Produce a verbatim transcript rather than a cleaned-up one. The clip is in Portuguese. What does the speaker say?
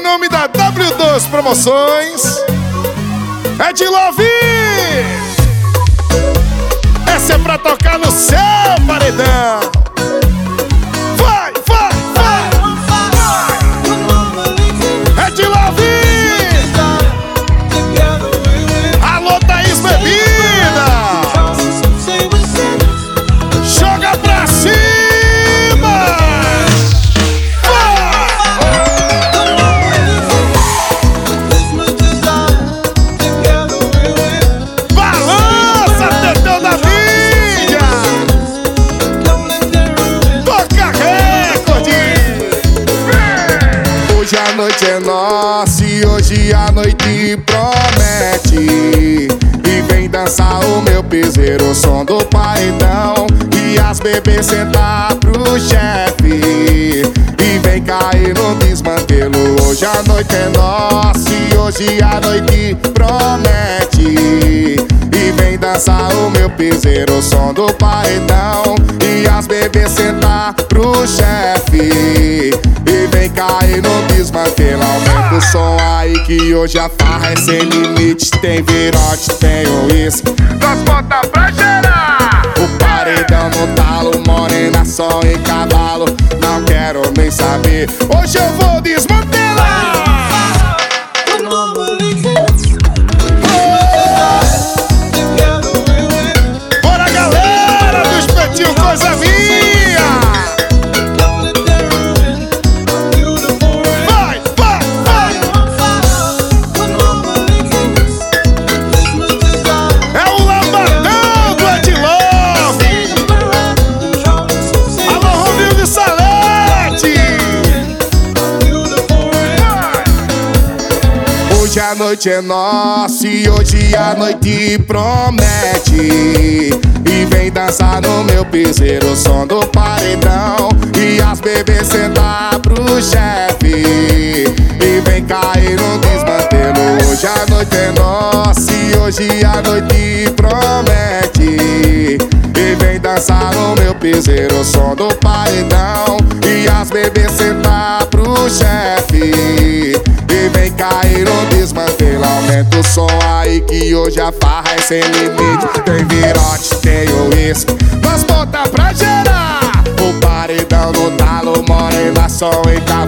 nome da W dois Promoções, é de Love. Essa é pra tocar no seu paredão. Vai, vai, vai. É de Love. Alô, Thaís Bebida. Joga pra cima. Balança, tetão da mídia. Toca recorde. Hoje a noite é nossa e hoje a noite promete. E vem dançar o meu piseiro, o som do paredão. E as bebês sentar pro chefe. E vem cair no desmantelo. Hoje a noite é nossa e hoje a noite promete. E vem dançar o meu piseiro, o som do paredão. E as bebês sentar pro chefe. E vem cair no desmantelo. Aumenta o som aí que hoje a farra é sem limite. Tem virote, tem uísque, nós bota pra gerar. O paredão no talo, morena só em cavalo. Não quero nem saber, hoje eu vou desmantelar. Bora galera do espetinho, coisa minha. Vai, vai, vai. É o lambadão do Ed Love. Alô, Romildo Salete. Hoje a noite é nossa e hoje a noite promete. E vem dançar no meu piseiro, o som do paredão. E as bebês sentar pro chefe. E vem cair no desmantelo. Hoje a noite é nossa e hoje a noite promete. E vem dançar no meu piseiro, o som do paredão. E as bebês sentar pro chefe. E vem cair no desmantelo. Aumenta o som aí que hoje a farra é sem limite. Tem virote, tem uísque, nós bota pra gerar. O paredão no talo, morena só em casa.